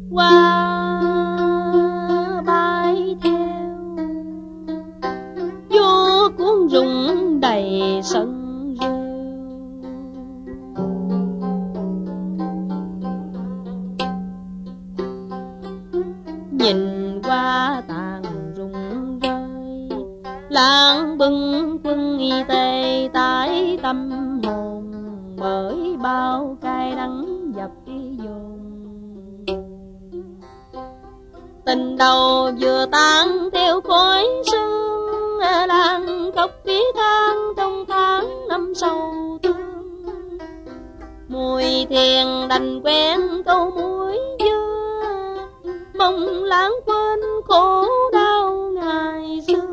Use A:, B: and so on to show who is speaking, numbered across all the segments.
A: qua bay theo, vô cuốn rụng đầy sân rêu. Nhìn qua tàn rụng rơi, làng bưng quân y tê tái tâm hồn, bởi bao cay đắng dập dồn. Tình đầu vừa tan theo khói sương, làng khóc ký than trong tháng năm sâu thương. Mùi thiền đành quen câu muối dưa, mong lãng quên khổ đau ngày xưa.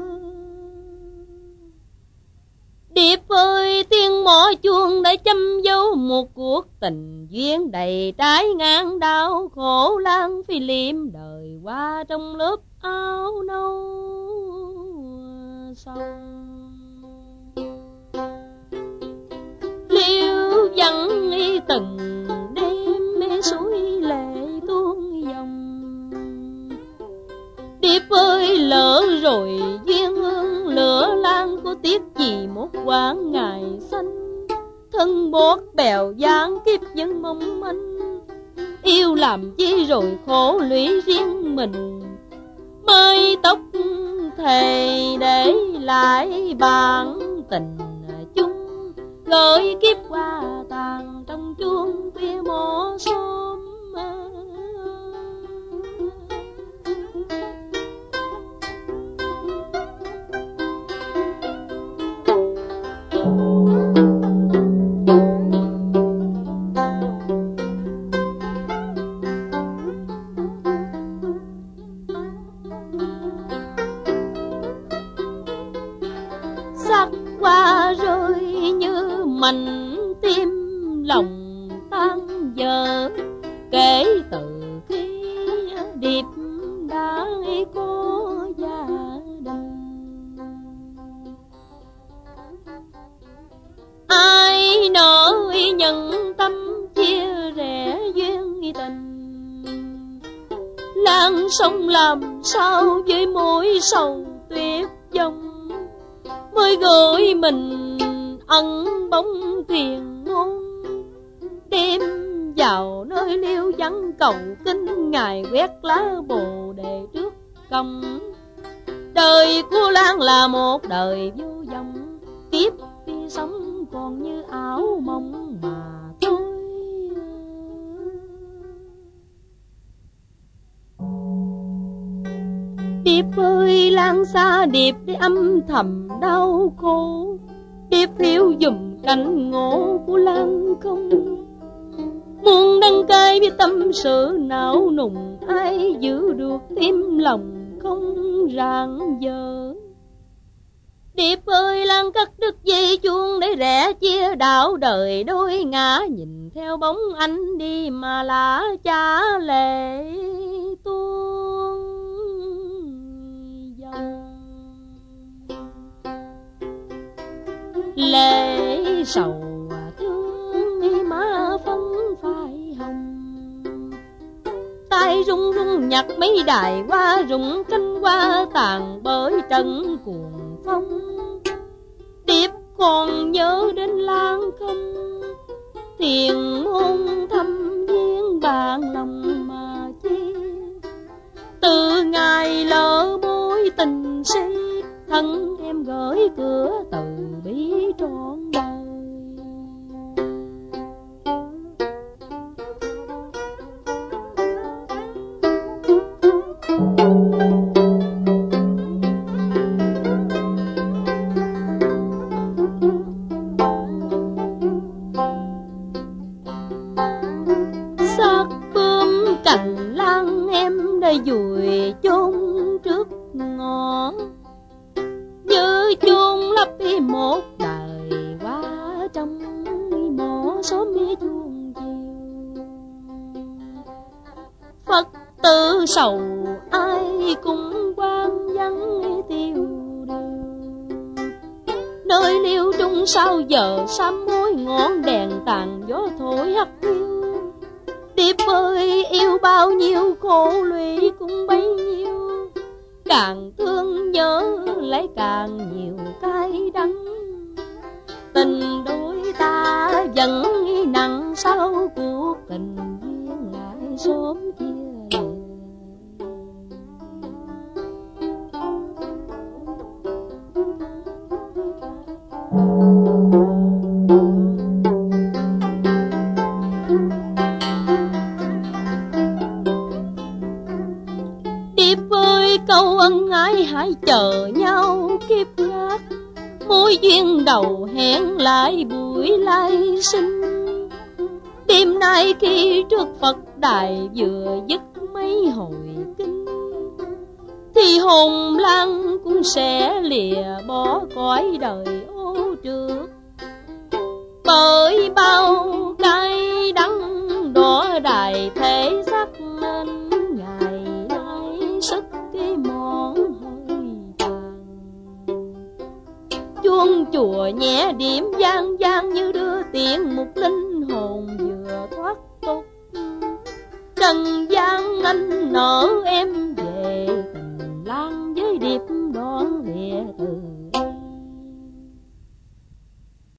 A: Điệp ơi, tiếng mõ chuông đã châm dấu một cuộc tình duyên đầy trái ngang đau khổ. Lan phi liêm đời qua trong lớp áo nâu sông. Liêu vắng y từng đêm suối lệ tuôn dòng. Điệp ơi, lỡ rồi duyên hương lửa lan có tiếc gì một quãng ngày xanh. Thân bót bèo dáng kiếp dân mong manh, yêu làm chi rồi khổ lũy riêng mình. Mới tóc thề để lại bản tình chung, gửi kiếp qua tàn trong chuông khuya mõ xóm. Sắc qua rơi như mảnh tim lòng tan vỡ, kể từ khi Điệp đã có gia đình. Ai nỡ nhận tâm chia rẽ duyên tình, làng sông làm sao với mỗi sầu tuyết vong. Mới gửi mình ẩn bóng thuyền ngôn, đêm vào nơi liêu vắng cầu kinh ngài quét lá bồ đề trước công. Đời của Lan là một đời vô vọng, kiếp khi sống còn như ảo mộng mà thôi. Điệp ơi, Lan xa Điệp để âm thầm đau khổ. Điệp hiểu dùm cảnh ngộ của Lan không, muốn đăng cai với tâm sự não nùng. Ai giữ được tim lòng không rạng dở. Điệp ơi, Lan cắt đứt dây chuông để rẽ chia đảo đời đôi ngã. Nhìn theo bóng anh đi mà lá cha lệ tuôn dòng. Lệ sầu thương má phấn phai hồng, tay run run nhặt mấy đài hoa rụng cánh hoa tàn bởi trận cuồng phong. Điệp còn nhớ đến Lan không, thiền môn thăm viên bạn lòng mà chi. Từ ngày lỡ mối tình si, thân em gửi cửa từ bi trọn đời. Xác bướm cành lan em đã vùi chôn trước ngõ, như chôn lấp đi một đời qua trong mỏ xóm chuông chiều. Phật tử sầu ai cũng quan vắng tiêu điều, nơi liêu trung sao giờ sám mối ngọn đèn tàn gió thổi hắt hiu. Điệp ơi, yêu bao nhiêu khổ lụy cũng bấy nhiêu, càng thương nhớ lấy càng nhiều cay đắng. Tình đôi ta vẫn nặng sau cuộc tình duyên lại sớm chia lìa. Điệp ơi, câu ân ái hãy chờ nhau kiếp khác, mối duyên đầu hẹn lại buổi lai sinh. Đêm nay khi trước Phật đài vừa dứt mấy hồi kinh, thì hồn lăng cũng sẽ lìa bỏ cõi đời ô trượt. Bởi bao cay đắng đỏ đài thể xác nên ngày nay sức cái mòn hơi tàn. Chuông chùa nhẹ điểm vang vang như đưa tiễn một linh hồn vừa thoát tục. Trần gian anh nở